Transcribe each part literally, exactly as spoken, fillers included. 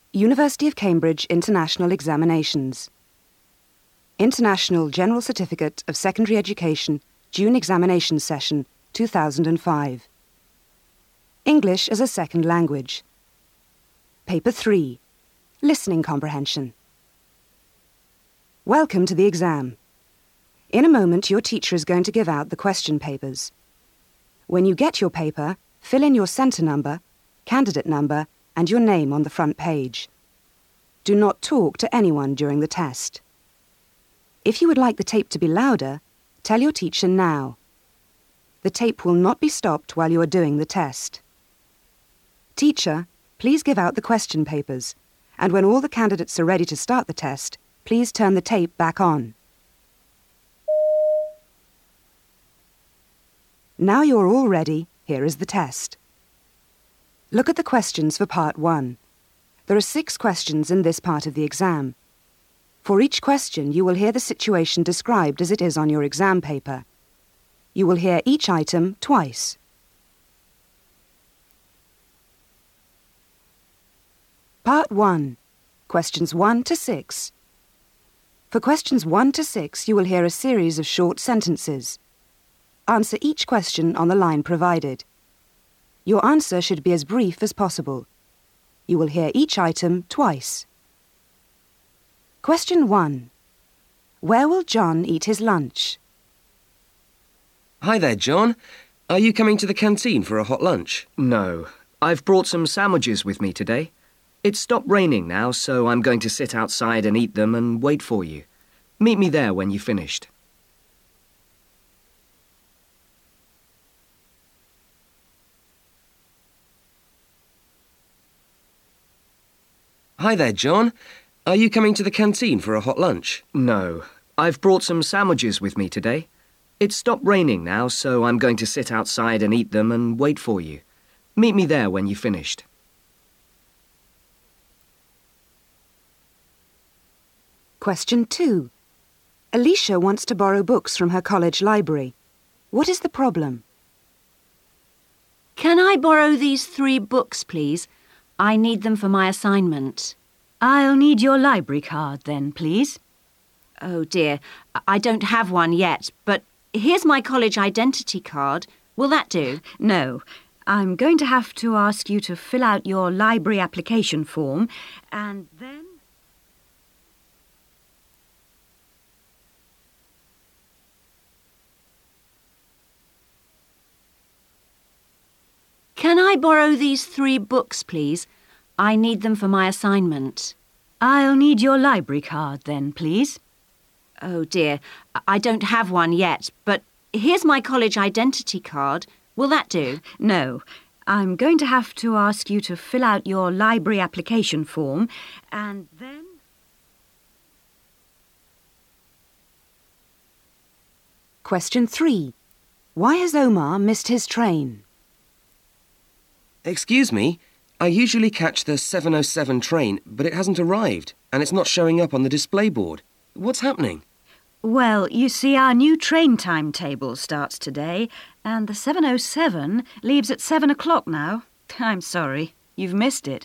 University of Cambridge International Examinations. International General Certificate of Secondary Education, June Examination Session, two thousand five. English as a Second Language. Paper three. Listening Comprehension. Welcome to the exam. In a moment, your teacher is going to give out the question papers. When you get your paper, fill in your centre number, candidate number, and your name on the front page. Do not talk to anyone during the test. If you would like the tape to be louder, tell your teacher now. The tape will not be stopped while you are doing the test. Teacher, please give out the question papers, and when all the candidates are ready to start the test, please turn the tape back on. Now you're all ready, here is the test. Look at the questions for part one. There are six questions in this part of the exam. For each question, you will hear the situation described as it is on your exam paper. You will hear each item twice. Part one. Questions one to six. For questions one to six, you will hear a series of short sentences. Answer each question on the line provided. Your answer should be as brief as possible. You will hear each item twice. Question one. Where will John eat his lunch? Hi there, John. Are you coming to the canteen for a hot lunch? No. I've brought some sandwiches with me today. It's stopped raining now, so I'm going to sit outside and eat them and wait for you. Meet me there when you've finished. Hi there, John. Are you coming to the canteen for a hot lunch? No. I've brought some sandwiches with me today. It's stopped raining now, so I'm going to sit outside and eat them and wait for you. Meet me there when you've finished. Question two. Alicia wants to borrow books from her college library. What is the problem? Can I borrow these three books, please? I need them for my assignment. I'll need your library card then, please. Oh dear, I don't have one yet, but here's my college identity card. Will that do? No. I'm going to have to ask you to fill out your library application form and then... Can I borrow these three books, please? I need them for my assignment. I'll need your library card then, please. Oh dear, I don't have one yet, but here's my college identity card. Will that do? No. I'm going to have to ask you to fill out your library application form and then... Question three. Why has Omar missed his train? Excuse me, I usually catch the seven oh seven train, but it hasn't arrived, and it's not showing up on the display board. What's happening? Well, you see, our new train timetable starts today, and the seven oh seven leaves at seven o'clock now. I'm sorry, you've missed it.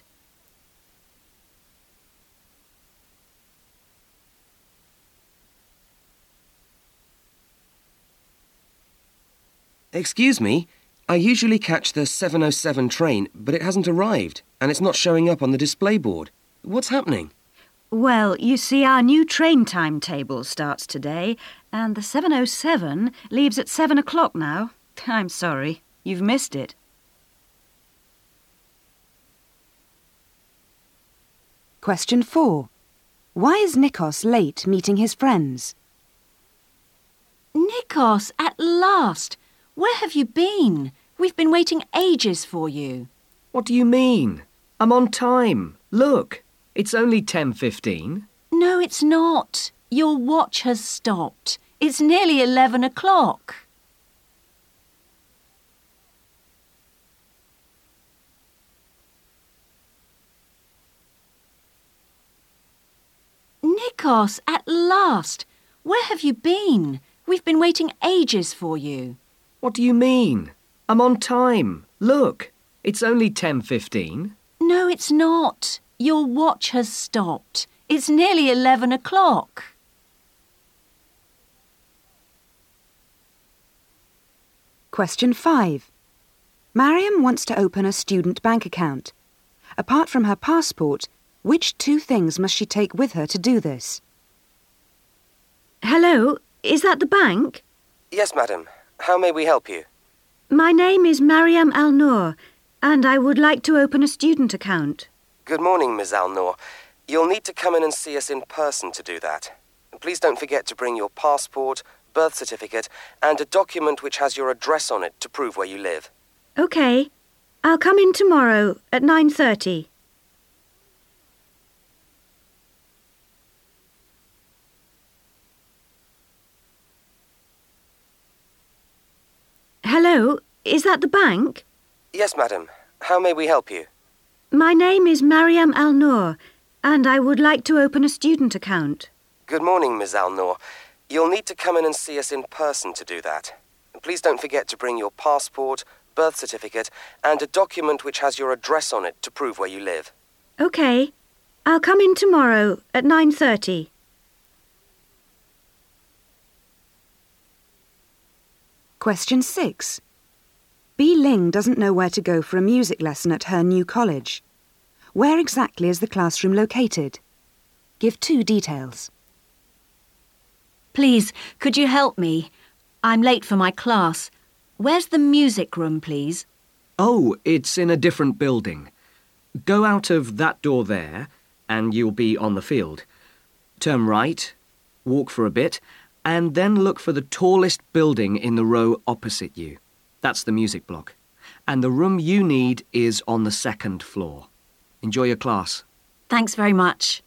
Excuse me, I usually catch the seven oh seven train, but it hasn't arrived, and it's not showing up on the display board. What's happening? Well, you see, our new train timetable starts today, and the seven oh seven leaves at seven o'clock now. I'm sorry, you've missed it. Question four. Why is Nikos late meeting his friends? Nikos, at last! Where have you been? We've been waiting ages for you. What do you mean? I'm on time. Look, it's only ten fifteen. No, it's not. Your watch has stopped. It's nearly eleven o'clock. Nikos, at last! Where have you been? We've been waiting ages for you. What do you mean? I'm on time. Look, it's only ten fifteen. No, it's not. Your watch has stopped. It's nearly eleven o'clock. Question five. Mariam wants to open a student bank account. Apart from her passport, which two things must she take with her to do this? Hello, is that the bank? Yes, madam. How may we help you? My name is Mariam Al-Noor, and I would like to open a student account. Good morning, Miz Al-Noor. You'll need to come in and see us in person to do that. Please don't forget to bring your passport, birth certificate, and a document which has your address on it to prove where you live. OK. I'll come in tomorrow at nine thirty. Hello, is that the bank? Yes, madam. How may we help you? My name is Mariam Al-Noor, and I would like to open a student account. Good morning, Miz Al-Noor. You'll need to come in and see us in person to do that. Please don't forget to bring your passport, birth certificate, and a document which has your address on it to prove where you live. OK. I'll come in tomorrow at nine thirty. Question six. Bi Ling doesn't know where to go for a music lesson at her new college. Where exactly is the classroom located? Give two details. Please, could you help me? I'm late for my class. Where's the music room, please? Oh, it's in a different building. Go out of that door there, and you'll be on the field. Turn right, walk for a bit, and then look for the tallest building in the row opposite you. That's the music block. And the room you need is on the second floor. Enjoy your class. Thanks very much.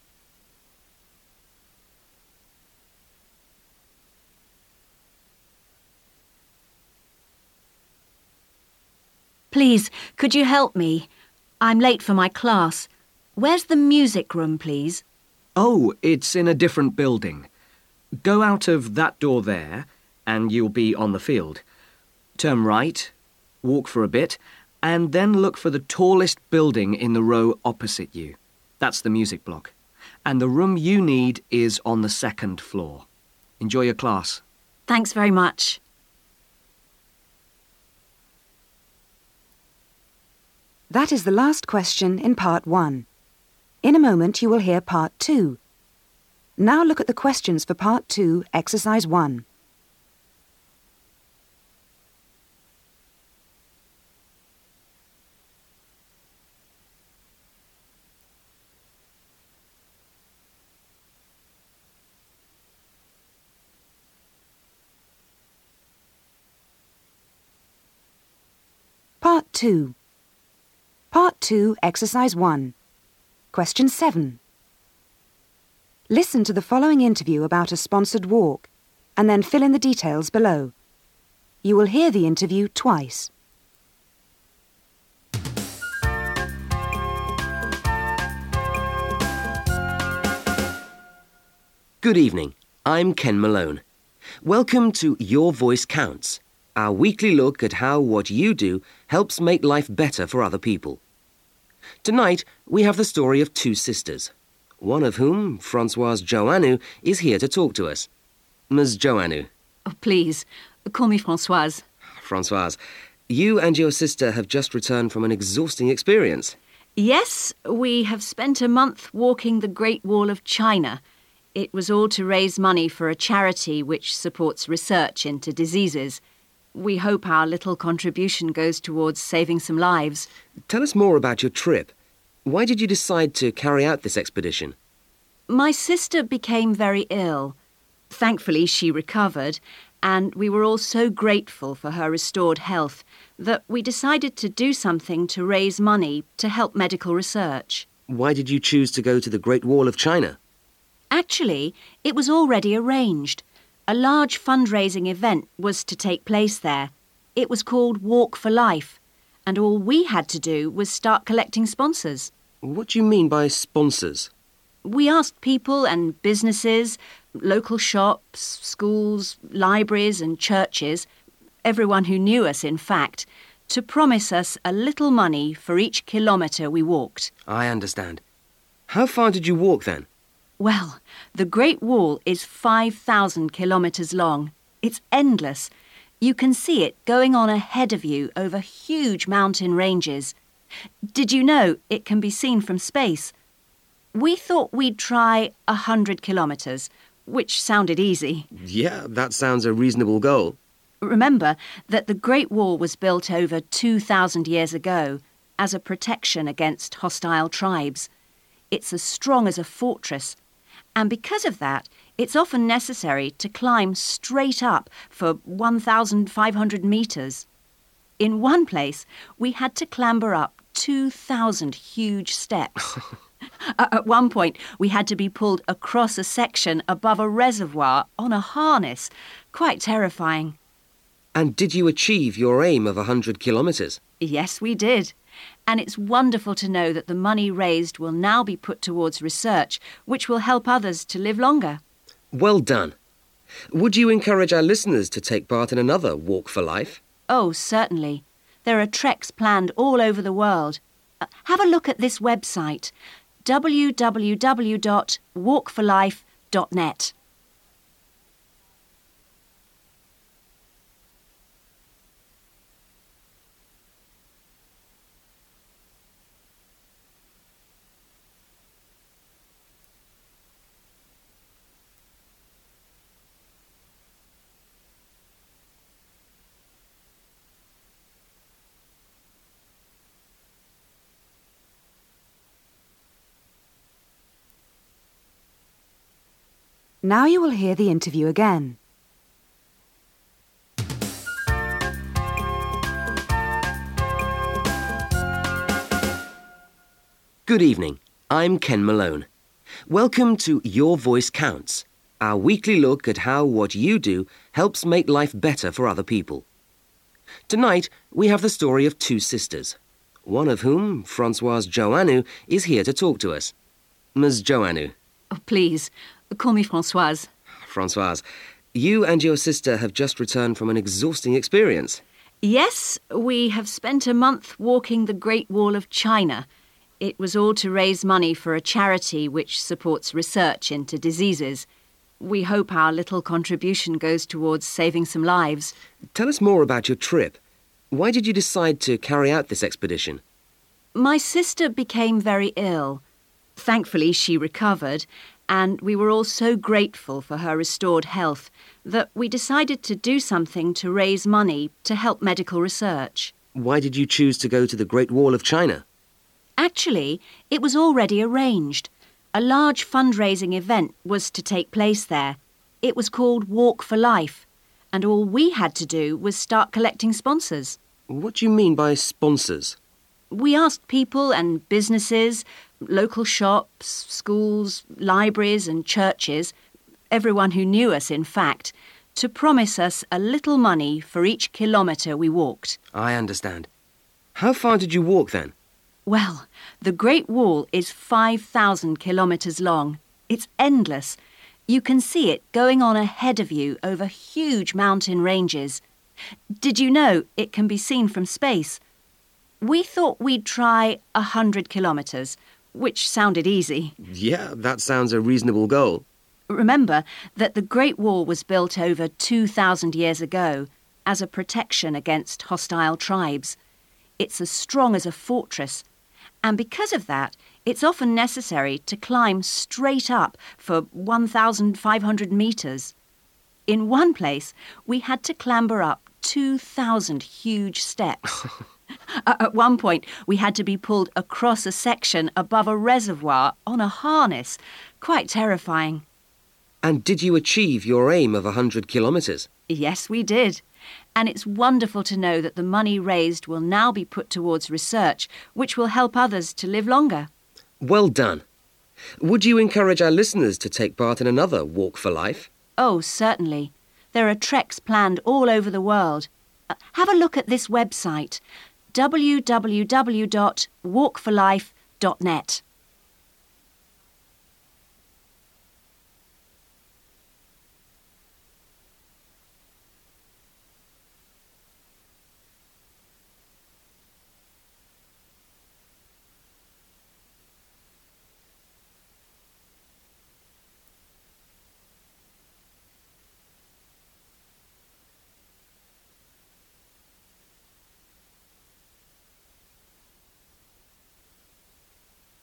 Please, could you help me? I'm late for my class. Where's the music room, please? Oh, it's in a different building. Go out of that door there, and you'll be on the field. Turn right, walk for a bit, and then look for the tallest building in the row opposite you. That's the music block. And the room you need is on the second floor. Enjoy your class. Thanks very much. That is the last question in part one. In a moment you will hear part two. Now look at the questions for part two, exercise one. Part two. Part two, exercise one. Question seven. Listen to the following interview about a sponsored walk, and then fill in the details below. You will hear the interview twice. Good evening. I'm Ken Malone. Welcome to Your Voice Counts, our weekly look at how what you do helps make life better for other people. Tonight, we have the story of two sisters, one of whom, Françoise Joannou, is here to talk to us. Miz Joannou. Oh, please, call me Françoise. Françoise, you and your sister have just returned from an exhausting experience. Yes, we have spent a month walking the Great Wall of China. It was all to raise money for a charity which supports research into diseases. We hope our little contribution goes towards saving some lives. Tell us more about your trip. Why did you decide to carry out this expedition? My sister became very ill. Thankfully, she recovered, and we were all so grateful for her restored health that we decided to do something to raise money to help medical research. Why did you choose to go to the Great Wall of China? Actually, it was already arranged. A large fundraising event was to take place there. It was called Walk for Life, and all we had to do was start collecting sponsors. What do you mean by sponsors? We asked people and businesses, local shops, schools, libraries and churches, everyone who knew us, in fact, to promise us a little money for each kilometre we walked. I understand. How far did you walk then? Well, the Great Wall is five thousand kilometres long. It's endless. You can see it going on ahead of you over huge mountain ranges. Did you know it can be seen from space? We thought we'd try a hundred kilometres, which sounded easy. Yeah, that sounds a reasonable goal. Remember that the Great Wall was built over two thousand years ago as a protection against hostile tribes. It's as strong as a fortress, and because of that, it's often necessary to climb straight up for one thousand five hundred metres. In one place, we had to clamber up two thousand huge steps. At one point, we had to be pulled across a section above a reservoir on a harness. Quite terrifying. And did you achieve your aim of a hundred kilometres? Yes, we did. And it's wonderful to know that the money raised will now be put towards research, which will help others to live longer. Well done. Would you encourage our listeners to take part in another Walk for Life? Oh, certainly. There are treks planned all over the world. Uh, have a look at this website, w w w dot walk for life dot net. Now you will hear the interview again. Good evening. I'm Ken Malone. Welcome to Your Voice Counts, our weekly look at how what you do helps make life better for other people. Tonight, we have the story of two sisters, one of whom, Françoise Joannou, is here to talk to us. Miz Joannou. Oh, please, call me Françoise. Françoise, you and your sister have just returned from an exhausting experience. Yes, we have spent a month walking the Great Wall of China. It was all to raise money for a charity which supports research into diseases. We hope our little contribution goes towards saving some lives. Tell us more about your trip. Why did you decide to carry out this expedition? My sister became very ill. Thankfully, she recovered, and we were all so grateful for her restored health that we decided to do something to raise money to help medical research. Why did you choose to go to the Great Wall of China? Actually, it was already arranged. A large fundraising event was to take place there. It was called Walk for Life, and all we had to do was start collecting sponsors. What do you mean by sponsors? We asked people and businesses, local shops, schools, libraries and churches, everyone who knew us in fact, to promise us a little money for each kilometre we walked. I understand. How far did you walk then? Well, the Great Wall is five thousand kilometres long. It's endless. You can see it going on ahead of you over huge mountain ranges. Did you know it can be seen from space? We thought we'd try a hundred kilometres, which sounded easy. Yeah, that sounds a reasonable goal. Remember that the Great Wall was built over two thousand years ago as a protection against hostile tribes. It's as strong as a fortress, and because of that, it's often necessary to climb straight up for one thousand five hundred metres. In one place, we had to clamber up two thousand huge steps. At one point, we had to be pulled across a section above a reservoir on a harness. Quite terrifying. And did you achieve your aim of a hundred kilometres? Yes, we did. And it's wonderful to know that the money raised will now be put towards research, which will help others to live longer. Well done. Would you encourage our listeners to take part in another Walk for Life? Oh, certainly. There are treks planned all over the world. Uh, have a look at this website, w w w dot walk for life dot net.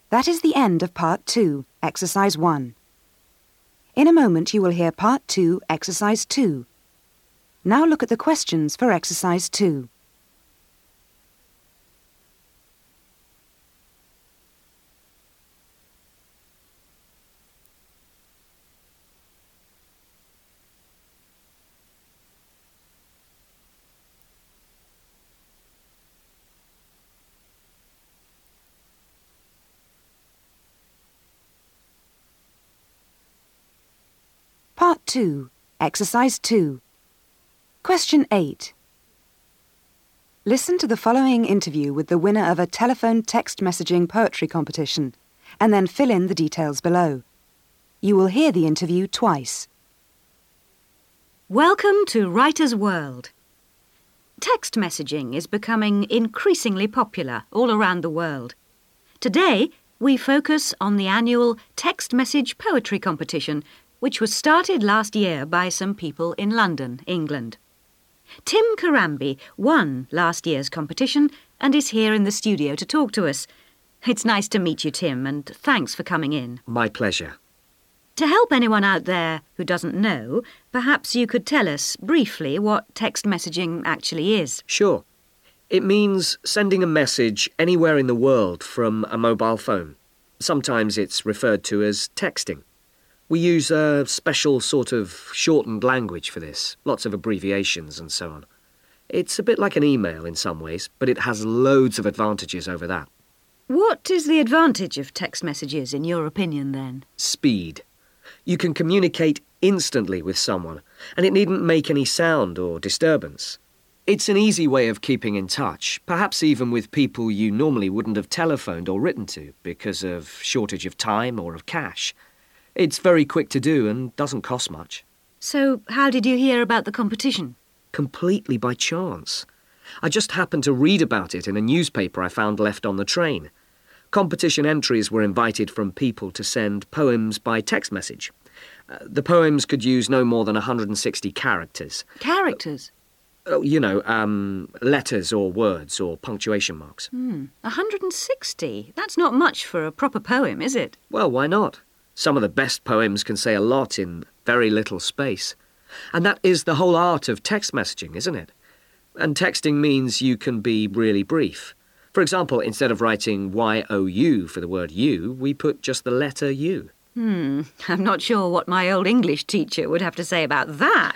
That is the end of Part two, Exercise one. In a moment you will hear Part two, Exercise two. Now look at the questions for Exercise two. Part two, Exercise two. Question eight. Listen to the following interview with the winner of a telephone text messaging poetry competition, and then fill in the details below. You will hear the interview twice. Welcome to Writer's World. Text messaging is becoming increasingly popular all around the world. Today, we focus on the annual text message poetry competition, which was started last year by some people in London, England. Tim Karambi won last year's competition and is here in the studio to talk to us. It's nice to meet you, Tim, and thanks for coming in. My pleasure. To help anyone out there who doesn't know, perhaps you could tell us briefly what text messaging actually is. Sure. It means sending a message anywhere in the world from a mobile phone. Sometimes it's referred to as texting. We use a special sort of shortened language for this, lots of abbreviations and so on. It's a bit like an email in some ways, but it has loads of advantages over that. What is the advantage of text messages, in your opinion, then? Speed. You can communicate instantly with someone, and it needn't make any sound or disturbance. It's an easy way of keeping in touch, perhaps even with people you normally wouldn't have telephoned or written to because of shortage of time or of cash. It's very quick to do and doesn't cost much. So, how did you hear about the competition? Completely by chance. I just happened to read about it in a newspaper I found left on the train. Competition entries were invited from people to send poems by text message. Uh, the poems could use no more than one hundred sixty characters. Characters? Uh, you know, um, letters or words or punctuation marks. Hmm, one hundred sixty? That's not much for a proper poem, is it? Well, why not? Some of the best poems can say a lot in very little space. And that is the whole art of text messaging, isn't it? And texting means you can be really brief. For example, instead of writing Y O U for the word you, we put just the letter U. Hmm, I'm not sure what my old English teacher would have to say about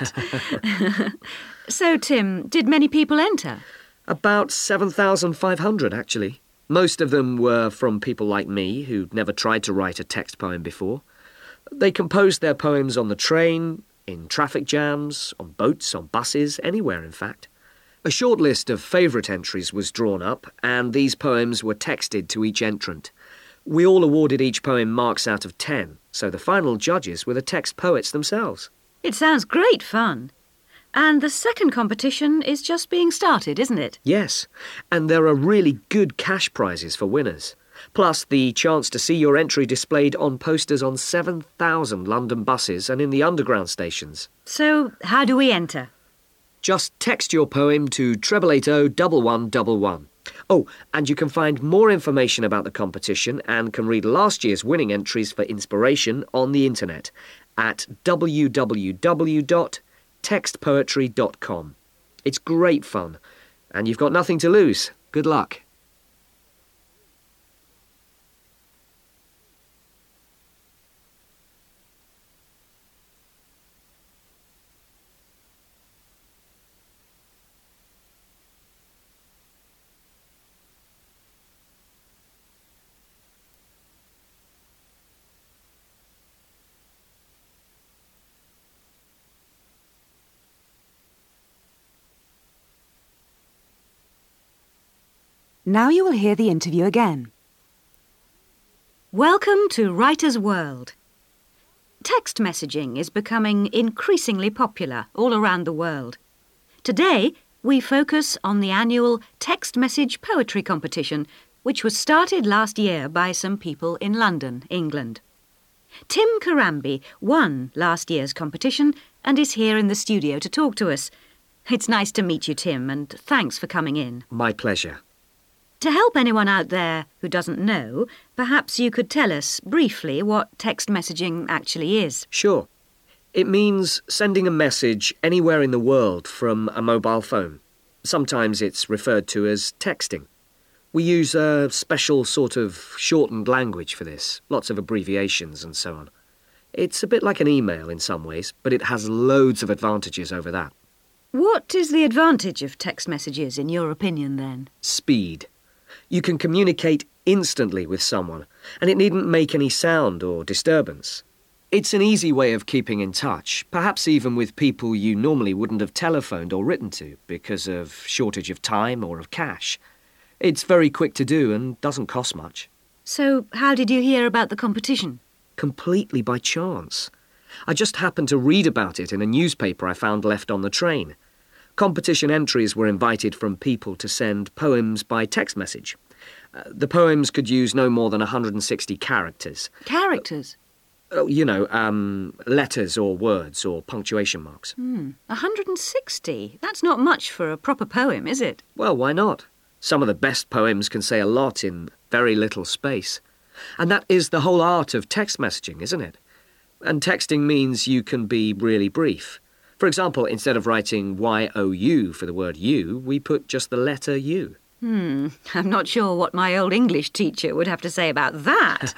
that. So, Tim, did many people enter? About seven thousand five hundred, actually. Most of them were from people like me who'd never tried to write a text poem before. They composed their poems on the train, in traffic jams, on boats, on buses, anywhere in fact. A short list of favourite entries was drawn up, and these poems were texted to each entrant. We all awarded each poem marks out of ten, so the final judges were the text poets themselves. It sounds great fun. And the second competition is just being started, isn't it? Yes, and there are really good cash prizes for winners. Plus the chance to see your entry displayed on posters on seven thousand London buses and in the underground stations. So, how do we enter? Just text your poem to treble eight oh one one one one. Oh, and you can find more information about the competition and can read last year's winning entries for inspiration on the internet at w w w dot text poetry dot com. It's great fun, and you've got nothing to lose. Good luck. Now you will hear the interview again. Welcome to Writer's World. Text messaging is becoming increasingly popular all around the world. Today, we focus on the annual text message poetry competition, which was started last year by some people in London, England. Tim Karambi won last year's competition and is here in the studio to talk to us. It's nice to meet you, Tim, and thanks for coming in. My pleasure. To help anyone out there who doesn't know, perhaps you could tell us briefly what text messaging actually is. Sure. It means sending a message anywhere in the world from a mobile phone. Sometimes it's referred to as texting. We use a special sort of shortened language for this, lots of abbreviations and so on. It's a bit like an email in some ways, but it has loads of advantages over that. What is the advantage of text messages, in your opinion, then? Speed. You can communicate instantly with someone, and it needn't make any sound or disturbance. It's an easy way of keeping in touch, perhaps even with people you normally wouldn't have telephoned or written to because of shortage of time or of cash. It's very quick to do and doesn't cost much. So, how did you hear about the competition? Completely by chance. I just happened to read about it in a newspaper I found left on the train. Competition entries were invited from people to send poems by text message. Uh, the poems could use no more than one hundred sixty characters. Characters? Uh, you know, um, letters or words or punctuation marks. Hmm, one hundred sixty? That's not much for a proper poem, is it? Well, why not? Some of the best poems can say a lot in very little space. And that is the whole art of text messaging, isn't it? And texting means you can be really brief. For example, instead of writing Y O U for the word you, we put just the letter U. Hmm, I'm not sure what my old English teacher would have to say about that.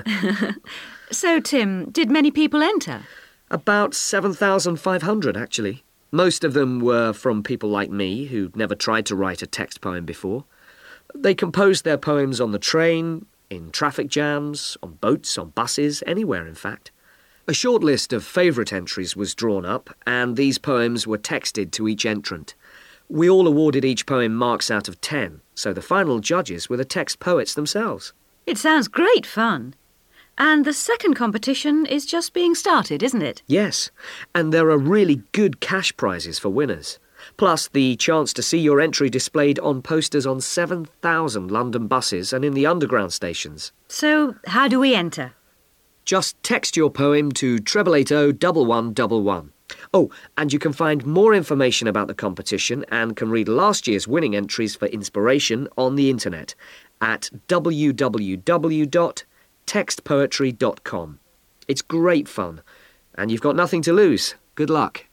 So, Tim, did many people enter? About seven thousand five hundred, actually. Most of them were from people like me who'd never tried to write a text poem before. They composed their poems on the train, in traffic jams, on boats, on buses, anywhere, in fact. A short list of favourite entries was drawn up, and these poems were texted to each entrant. We all awarded each poem marks out of ten, so the final judges were the text poets themselves. It sounds great fun. And the second competition is just being started, isn't it? Yes, and there are really good cash prizes for winners. Plus the chance to see your entry displayed on posters on seven thousand London buses and in the underground stations. So, how do we enter? Just text your poem to treble eight oh one one one one. Oh, and you can find more information about the competition and can read last year's winning entries for inspiration on the internet at w w w dot text poetry dot com. It's great fun, and you've got nothing to lose. Good luck.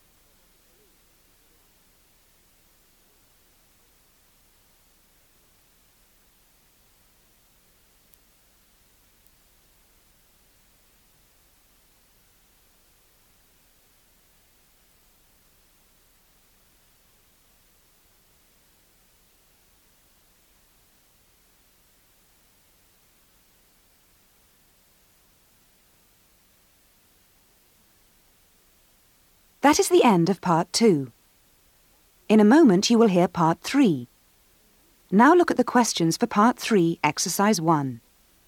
That is the end of part two. In a moment you will hear part three. Now look at the questions for part three, exercise one.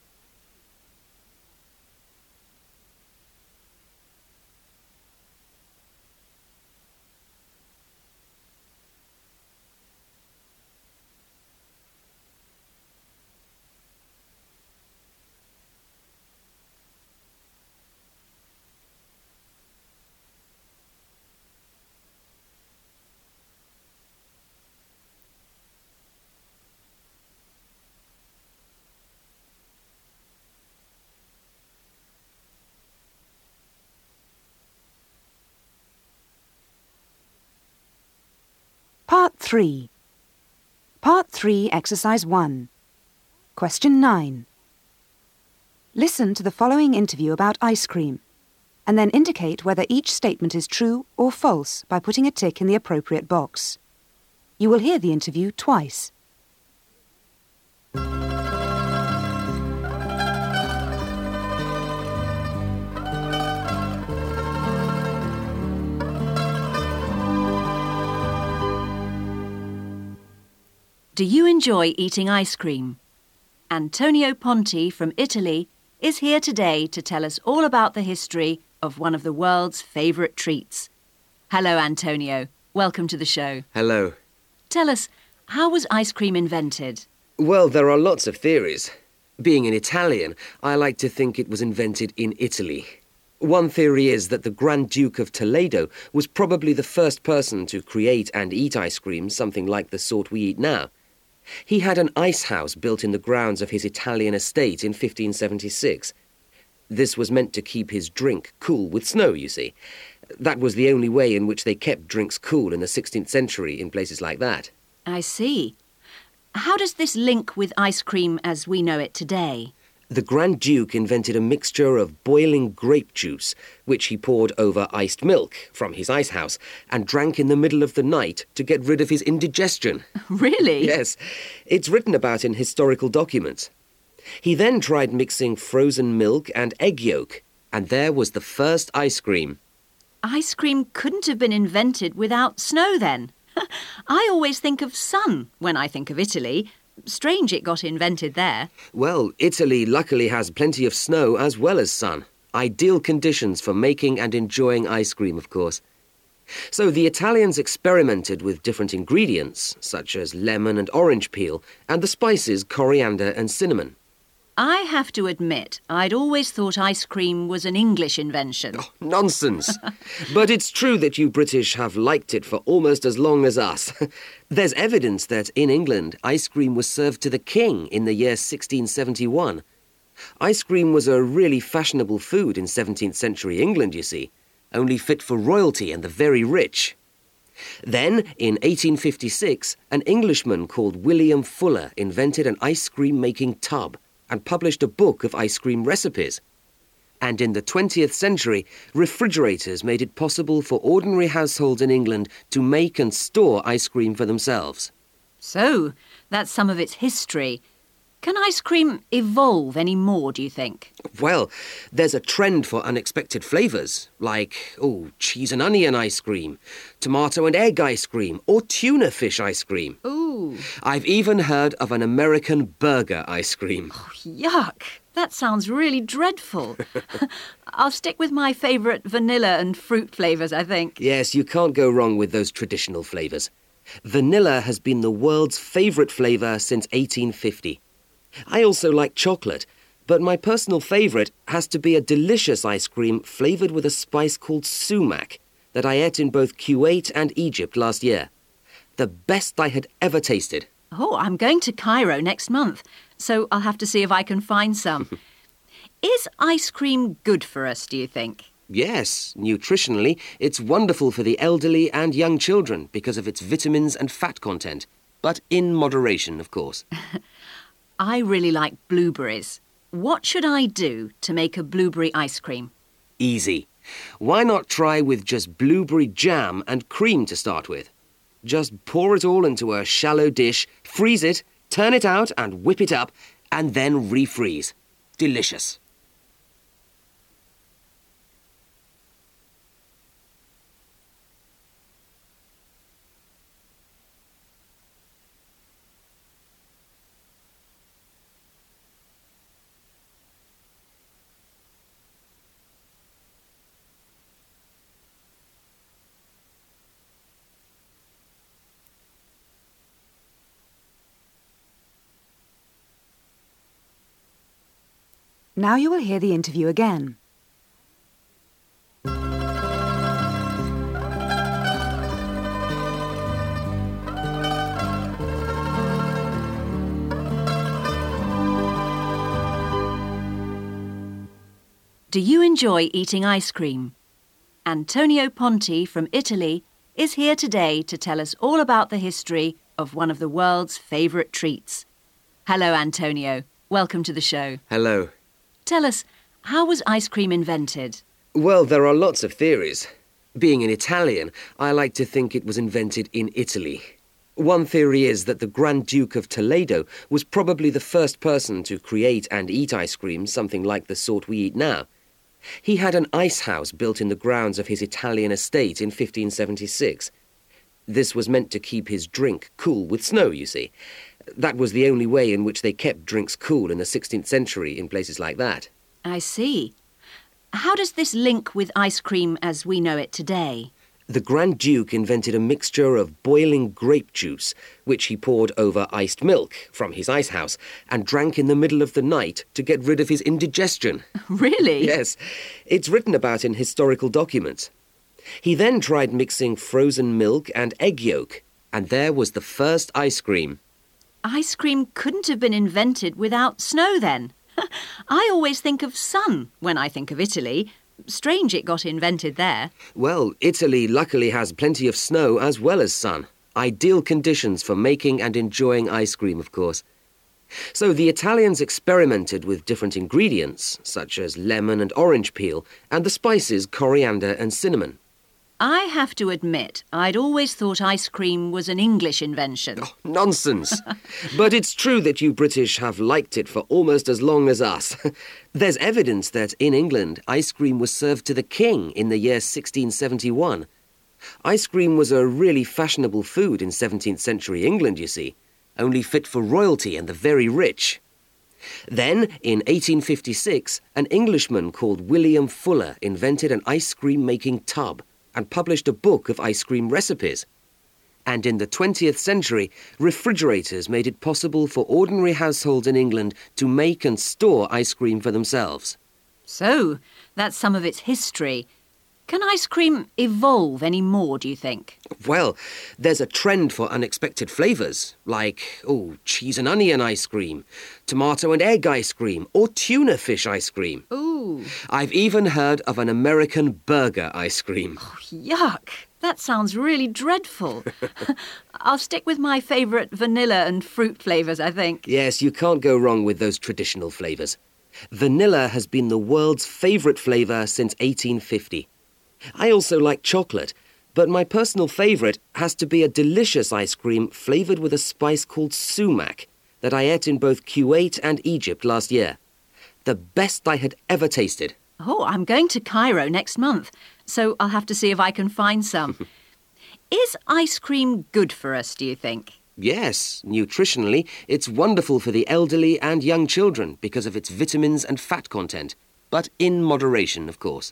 Part three. Part three, exercise one. Question nine. Listen to the following interview about ice cream, and then indicate whether each statement is true or false by putting a tick in the appropriate box. You will hear the interview twice. Do you enjoy eating ice cream? Antonio Ponti from Italy is here today to tell us all about the history of one of the world's favourite treats. Hello, Antonio. Welcome to the show. Hello. Tell us, how was ice cream invented? Well, there are lots of theories. Being an Italian, I like to think it was invented in Italy. One theory is that the Grand Duke of Toledo was probably the first person to create and eat ice cream, something like the sort we eat now. He had an ice house built in the grounds of his Italian estate in fifteen seventy-six. This was meant to keep his drink cool with snow, you see. That was the only way in which they kept drinks cool in the sixteenth century in places like that. I see. How does this link with ice cream as we know it today? The Grand Duke invented a mixture of boiling grape juice, which he poured over iced milk from his ice house and drank in the middle of the night to get rid of his indigestion. Really? Yes, it's written about in historical documents. He then tried mixing frozen milk and egg yolk, and there was the first ice cream. Ice cream couldn't have been invented without snow then. I always think of sun when I think of Italy. Strange it got invented there. Well, Italy luckily has plenty of snow as well as sun. Ideal conditions for making and enjoying ice cream, of course. So the Italians experimented with different ingredients, such as lemon and orange peel, and the spices coriander and cinnamon. I have to admit, I'd always thought ice cream was an English invention. Oh, nonsense. But it's true that you British have liked it for almost as long as us. There's evidence that in England, ice cream was served to the king in the year sixteen seventy-one. Ice cream was a really fashionable food in seventeenth century England, you see, only fit for royalty and the very rich. Then, in eighteen fifty-six, an Englishman called William Fuller invented an ice cream-making tub and published a book of ice cream recipes. And in the twentieth century, refrigerators made it possible for ordinary households in England to make and store ice cream for themselves. So, that's some of its history. Can ice cream evolve any more, do you think? Well, there's a trend for unexpected flavours, like, oh, cheese and onion ice cream, tomato and egg ice cream, or tuna fish ice cream. Ooh. I've even heard of an American burger ice cream. Oh, yuck. That sounds really dreadful. I'll stick with my favourite vanilla and fruit flavours, I think. Yes, you can't go wrong with those traditional flavours. Vanilla has been the world's favourite flavour since eighteen fifty. I also like chocolate, but my personal favourite has to be a delicious ice cream flavoured with a spice called sumac that I ate in both Kuwait and Egypt last year. The best I had ever tasted. Oh, I'm going to Cairo next month, so I'll have to see if I can find some. Is ice cream good for us, do you think? Yes, nutritionally, it's wonderful for the elderly and young children because of its vitamins and fat content, but in moderation, of course. I really like blueberries. What should I do to make a blueberry ice cream? Easy. Why not try with just blueberry jam and cream to start with? Just pour it all into a shallow dish, freeze it, turn it out and whip it up, and then refreeze. Delicious. Now you will hear the interview again. Do you enjoy eating ice cream? Antonio Ponti from Italy is here today to tell us all about the history of one of the world's favourite treats. Hello, Antonio. Welcome to the show. Hello. Tell us, how was ice cream invented? Well, there are lots of theories. Being an Italian, I like to think it was invented in Italy. One theory is that the Grand Duke of Toledo was probably the first person to create and eat ice cream, something like the sort we eat now. He had an ice house built in the grounds of his Italian estate in fifteen seventy-six. This was meant to keep his drink cool with snow, you see. That was the only way in which they kept drinks cool in the sixteenth century in places like that. I see. How does this link with ice cream as we know it today? The Grand Duke invented a mixture of boiling grape juice, which he poured over iced milk from his ice house and drank in the middle of the night to get rid of his indigestion. Really? Yes, it's written about in historical documents. He then tried mixing frozen milk and egg yolk, and there was the first ice cream. ice cream couldn't have been invented without snow then. I always think of sun when I think of Italy. Strange it got invented there. Well, Italy luckily has plenty of snow as well as sun. Ideal conditions for making and enjoying ice cream, of course. So the Italians experimented with different ingredients, such as lemon and orange peel, and the spices coriander and cinnamon. I have to admit, I'd always thought ice cream was an English invention. Oh, nonsense. But it's true that you British have liked it for almost as long as us. There's evidence that in England, ice cream was served to the king in the year sixteen seventy-one. Ice cream was a really fashionable food in seventeenth century England, you see, only fit for royalty and the very rich. Then, in eighteen fifty-six, an Englishman called William Fuller invented an ice cream-making tub and published a book of ice cream recipes. And in the twentieth century, refrigerators made it possible for ordinary households in England to make and store ice cream for themselves. So, that's some of its history. Can ice cream evolve any more, do you think? Well, there's a trend for unexpected flavours, like, oh, cheese and onion ice cream, tomato and egg ice cream, or tuna fish ice cream. Ooh. I've even heard of an American burger ice cream. Oh, yuck. That sounds really dreadful. I'll stick with my favourite vanilla and fruit flavours, I think. Yes, you can't go wrong with those traditional flavours. Vanilla has been the world's favourite flavour since eighteen fifty. I also like chocolate, but my personal favourite has to be a delicious ice cream flavoured with a spice called sumac that I ate in both Kuwait and Egypt last year. The best I had ever tasted. Oh, I'm going to Cairo next month, so I'll have to see if I can find some. Is ice cream good for us, do you think? Yes, nutritionally, it's wonderful for the elderly and young children because of its vitamins and fat content, but in moderation, of course.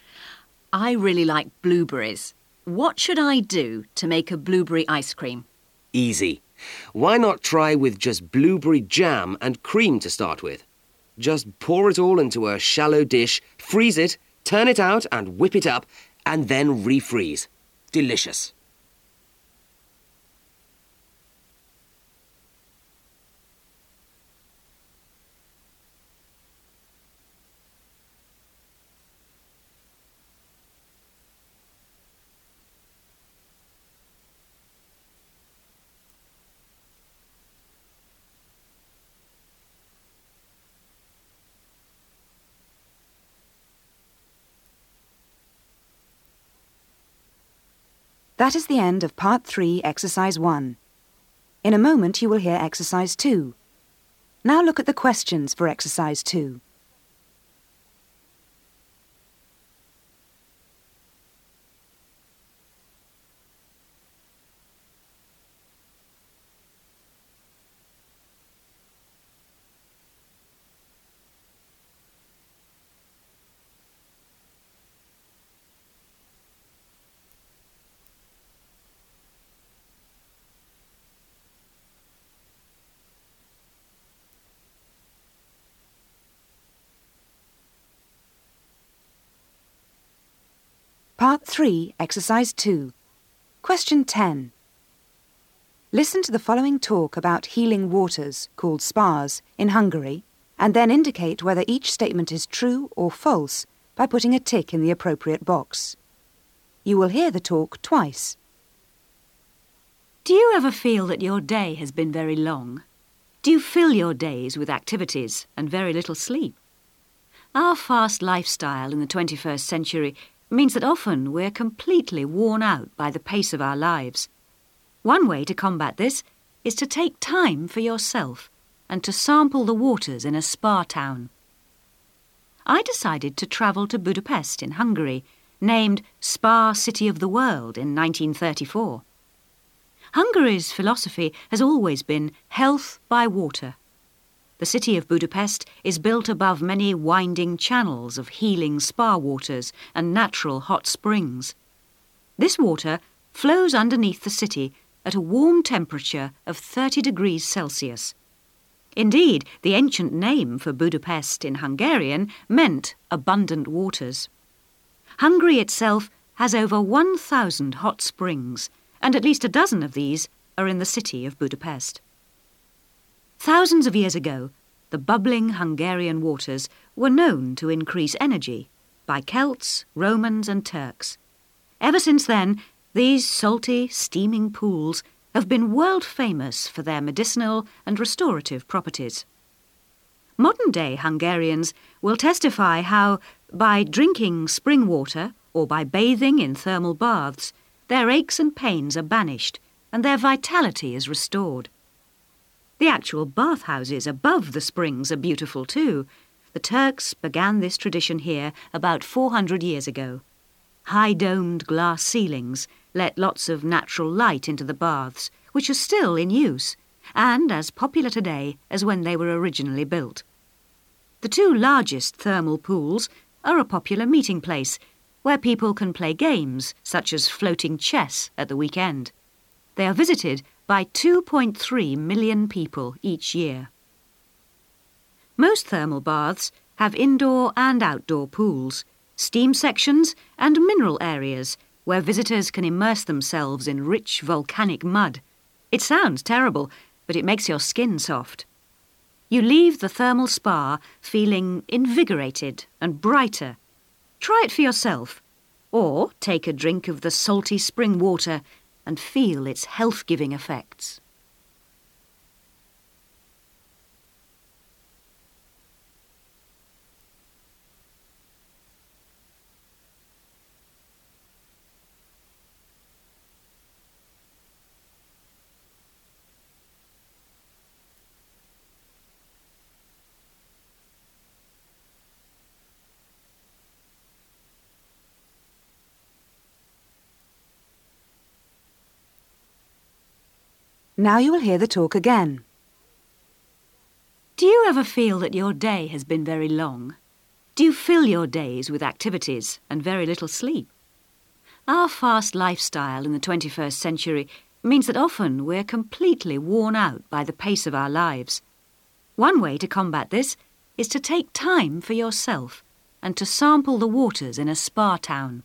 I really like blueberries. What should I do to make a blueberry ice cream? Easy. Why not try with just blueberry jam and cream to start with? Just pour it all into a shallow dish, freeze it, turn it out and whip it up, and then refreeze. Delicious. That is the end of Part three, Exercise one. In a moment you will hear Exercise two. Now look at the questions for Exercise two. Part three, Exercise two. Question ten. Listen to the following talk about healing waters, called spas, in Hungary, and then indicate whether each statement is true or false by putting a tick in the appropriate box. You will hear the talk twice. Do you ever feel that your day has been very long? Do you fill your days with activities and very little sleep? Our fast lifestyle in the twenty-first century means that often we're completely worn out by the pace of our lives. One way to combat this is to take time for yourself and to sample the waters in a spa town. I decided to travel to Budapest in Hungary, named Spa City of the World in nineteen thirty-four. Hungary's philosophy has always been health by water. The city of Budapest is built above many winding channels of healing spa waters and natural hot springs. This water flows underneath the city at a warm temperature of thirty degrees Celsius. Indeed, the ancient name for Budapest in Hungarian meant abundant waters. Hungary itself has over one thousand hot springs, and at least a dozen of these are in the city of Budapest. Thousands of years ago, the bubbling Hungarian waters were known to increase energy by Celts, Romans and Turks. Ever since then, these salty, steaming pools have been world famous for their medicinal and restorative properties. Modern-day Hungarians will testify how, by drinking spring water or by bathing in thermal baths, their aches and pains are banished and their vitality is restored. The actual bathhouses above the springs are beautiful too. The Turks began this tradition here about four hundred years ago. High-domed glass ceilings let lots of natural light into the baths, which are still in use, and as popular today as when they were originally built. The two largest thermal pools are a popular meeting place, where people can play games such as floating chess at the weekend. They are visited by two point three million people each year. Most thermal baths have indoor and outdoor pools, steam sections and mineral areas where visitors can immerse themselves in rich volcanic mud. It sounds terrible, but it makes your skin soft. You leave the thermal spa feeling invigorated and brighter. Try it for yourself, or take a drink of the salty spring water and feel its health-giving effects. Now you will hear the talk again. Do you ever feel that your day has been very long? Do you fill your days with activities and very little sleep? Our fast lifestyle in the twenty-first century means that often we're completely worn out by the pace of our lives. One way to combat this is to take time for yourself and to sample the waters in a spa town.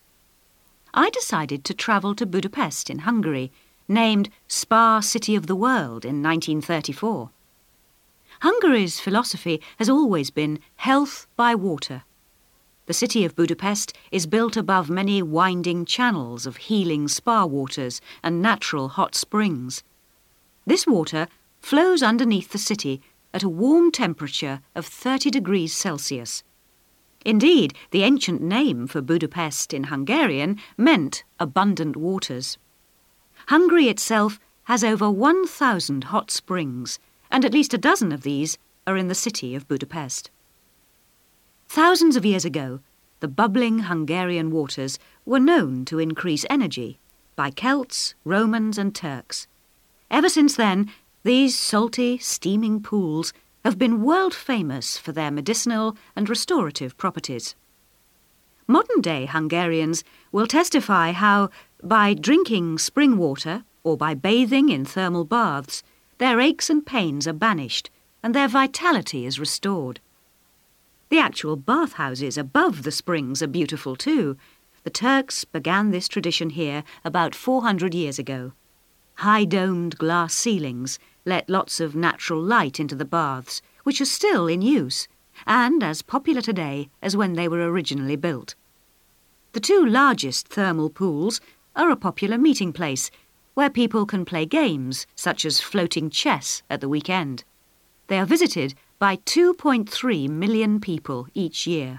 I decided to travel to Budapest in Hungary, named Spa City of the World in nineteen thirty-four. Hungary's philosophy has always been health by water. The city of Budapest is built above many winding channels of healing spa waters and natural hot springs. This water flows underneath the city at a warm temperature of thirty degrees Celsius. Indeed, the ancient name for Budapest in Hungarian meant abundant waters. Hungary itself has over one thousand hot springs, and at least a dozen of these are in the city of Budapest. Thousands of years ago, the bubbling Hungarian waters were known to increase energy by Celts, Romans and Turks. Ever since then, these salty, steaming pools have been world famous for their medicinal and restorative properties. Modern-day Hungarians will testify how, by drinking spring water or by bathing in thermal baths, their aches and pains are banished and their vitality is restored. The actual bathhouses above the springs are beautiful too. The Turks began this tradition here about four hundred years ago. High-domed glass ceilings let lots of natural light into the baths, which are still in use, and as popular today as when they were originally built. The two largest thermal pools are a popular meeting place, where people can play games such as floating chess at the weekend. They are visited by two point three million people each year.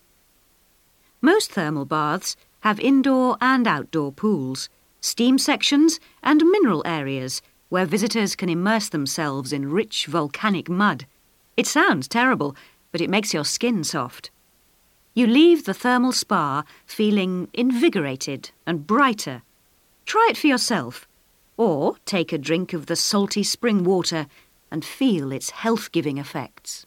Most thermal baths have indoor and outdoor pools, steam sections and mineral areas where visitors can immerse themselves in rich volcanic mud. It sounds terrible, but it makes your skin soft. You leave the thermal spa feeling invigorated and brighter. Try it for yourself, or take a drink of the salty spring water and feel its health-giving effects.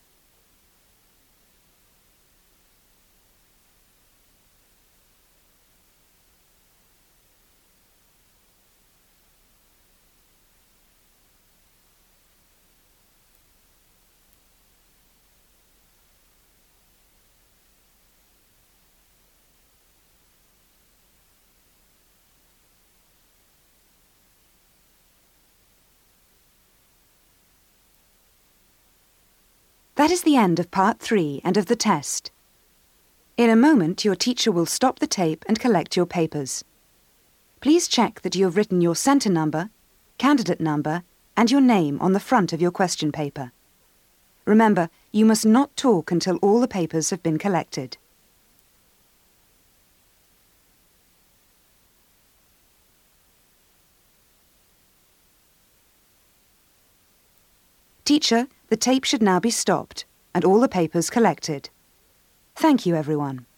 That is the end of part three and of the test. In a moment, your teacher will stop the tape and collect your papers. Please check that you have written your centre number, candidate number, and your name on the front of your question paper. Remember, you must not talk until all the papers have been collected. Teacher, the tape should now be stopped and all the papers collected. Thank you, everyone.